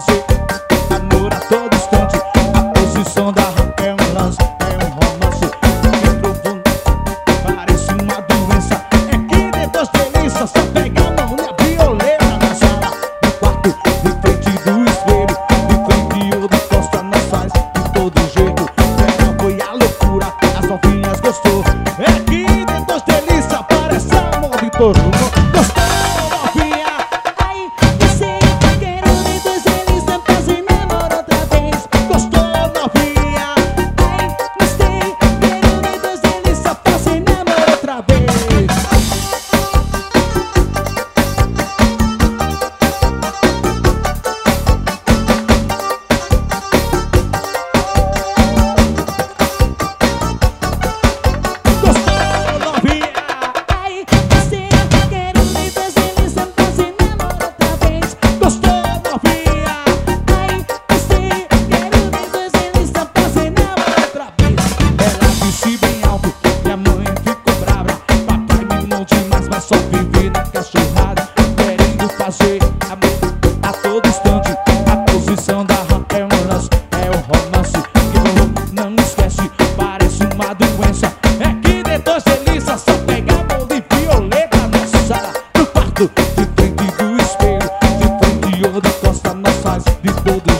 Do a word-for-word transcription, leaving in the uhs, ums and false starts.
fazer amor a todo instante. A posição da rampa é um lance, é um romance. Entrou bom, parece uma doença. É que depois delícia, só pega a mão e a violeira na sala, no quarto, de frente do espelho, de frente ou de costa nós faz de todo jeito. Legal foi a loucura, as novinhas gostou. É que depois delícia, parece amor de todo mundo. Gostou, novinha? Ai, você quero ver dois delícia fazer namoro outra vez. Gostou, novinha? Ai, gostei, quero ver dois delícia fazer namoro outra vez. Gostou, novinha? Ai, você quero ver dois delícia fazer namoro outra vez. Gostou, novinha? Ai, gostei, quero ver dois delícia fazer namoro outra vez. Ela disse bem alto, minha mãe ficou brava. Papai me mimou demais, mas só vive na cachorrada, querendo fazer amor a todo instante. A posição da rampa é um lance, é um romance. Que não, não esquece, parece uma doença. É que depois delícia, só pega amor de violeta na sala, no quarto, de frente do espelho, de frente ou de costa nós faz de todo